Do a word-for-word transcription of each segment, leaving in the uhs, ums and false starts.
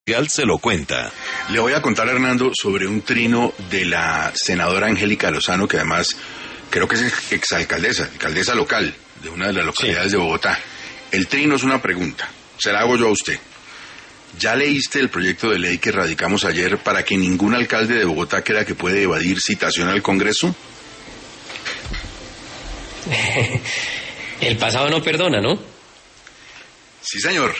Se lo cuenta. Le voy a contar, Hernando, sobre un trino de la senadora Angélica Lozano, que además creo que es exalcaldesa, alcaldesa local de una de las localidades sí. de Bogotá. El trino es una pregunta, se la hago yo a usted. ¿Ya leíste el proyecto de ley que radicamos ayer para que ningún alcalde de Bogotá crea que puede evadir citación al Congreso? El pasado no perdona, ¿no? Sí, señor.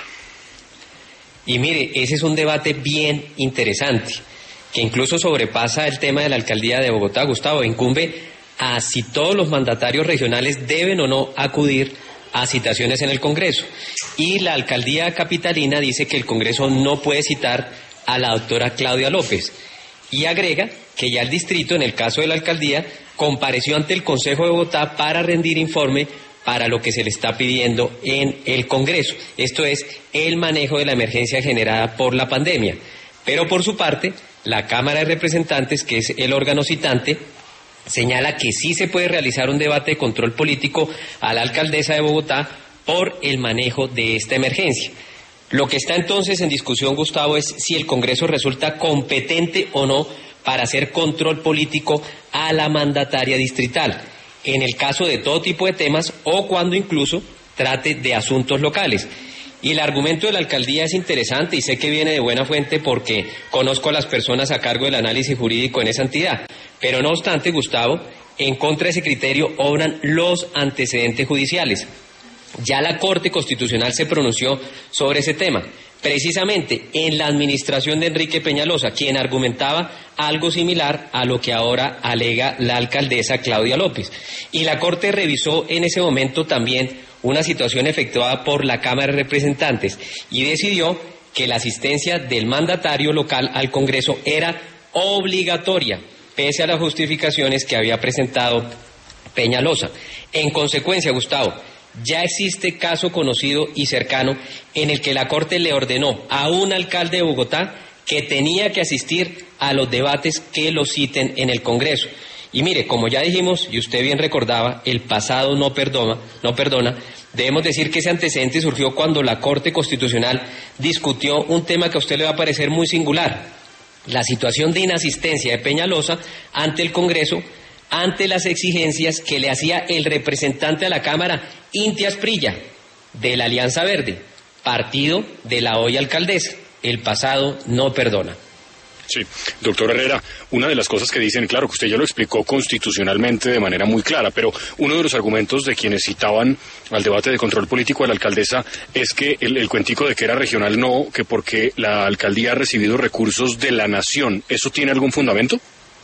Y mire, ese es un debate bien interesante, que incluso sobrepasa el tema de la alcaldía de Bogotá, Gustavo. Incumbe a si todos los mandatarios regionales deben o no acudir a citaciones en el Congreso. Y la alcaldía capitalina dice que el Congreso no puede citar a la doctora Claudia López. Y agrega que ya el distrito, en el caso de la alcaldía, compareció ante el Consejo de Bogotá para rendir informe para lo que se le está pidiendo en el Congreso. Esto es, el manejo de la emergencia generada por la pandemia. Pero por su parte, la Cámara de Representantes, que es el órgano citante, señala que sí se puede realizar un debate de control político a la alcaldesa de Bogotá por el manejo de esta emergencia. Lo que está entonces en discusión, Gustavo, es si el Congreso resulta competente o no para hacer control político a la mandataria distrital, en el caso de todo tipo de temas o cuando incluso trate de asuntos locales. Y el argumento de la alcaldía es interesante y sé que viene de buena fuente porque conozco a las personas a cargo del análisis jurídico en esa entidad. Pero no obstante, Gustavo, en contra de ese criterio obran los antecedentes judiciales. Ya la Corte Constitucional se pronunció sobre ese tema, precisamente en la administración de Enrique Peñalosa, quien argumentaba algo similar a lo que ahora alega la alcaldesa Claudia López. Y la Corte revisó en ese momento también una situación efectuada por la Cámara de Representantes y decidió que la asistencia del mandatario local al Congreso era obligatoria, pese a las justificaciones que había presentado Peñalosa. En consecuencia, Gustavo, ya existe caso conocido y cercano en el que la Corte le ordenó a un alcalde de Bogotá que tenía que asistir a los debates que lo citen en el Congreso. Y mire, como ya dijimos, y usted bien recordaba, el pasado no perdona, no perdona, debemos decir que ese antecedente surgió cuando la Corte Constitucional discutió un tema que a usted le va a parecer muy singular: la situación de inasistencia de Peñalosa ante el Congreso, ante las exigencias que le hacía el representante a la Cámara, Inti Asprilla, de la Alianza Verde, partido de la hoy alcaldesa. El pasado no perdona. Sí, doctor Herrera, una de las cosas que dicen, claro que usted ya lo explicó constitucionalmente de manera muy clara, pero uno de los argumentos de quienes citaban al debate de control político de la alcaldesa es que el, el cuentico de que era regional no, que porque la alcaldía ha recibido recursos de la nación, ¿eso tiene algún fundamento?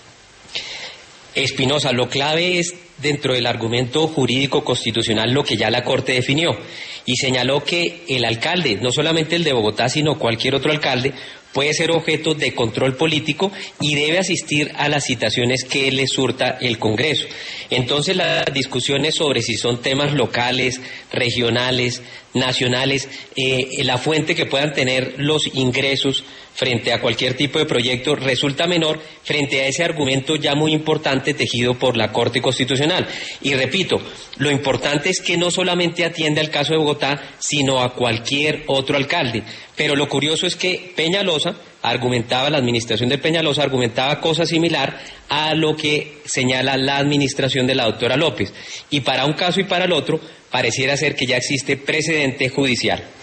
Espinosa, lo clave es dentro del argumento jurídico constitucional lo que ya la Corte definió y señaló que el alcalde, no solamente el de Bogotá, sino cualquier otro alcalde, puede ser objeto de control político y debe asistir a las citaciones que le surta el Congreso. Entonces las discusiones sobre si son temas locales, regionales, nacionales, eh, la fuente que puedan tener los ingresos frente a cualquier tipo de proyecto resulta menor frente a ese argumento ya muy importante tejido por la Corte Constitucional. Y repito, lo importante es que no solamente atiende al caso de Bogotá, sino a cualquier otro alcalde. Pero lo curioso es que Peñalosa argumentaba, la administración de Peñalosa argumentaba cosa similar a lo que señala la administración de la doctora López. Y para un caso y para el otro, pareciera ser que ya existe precedente judicial.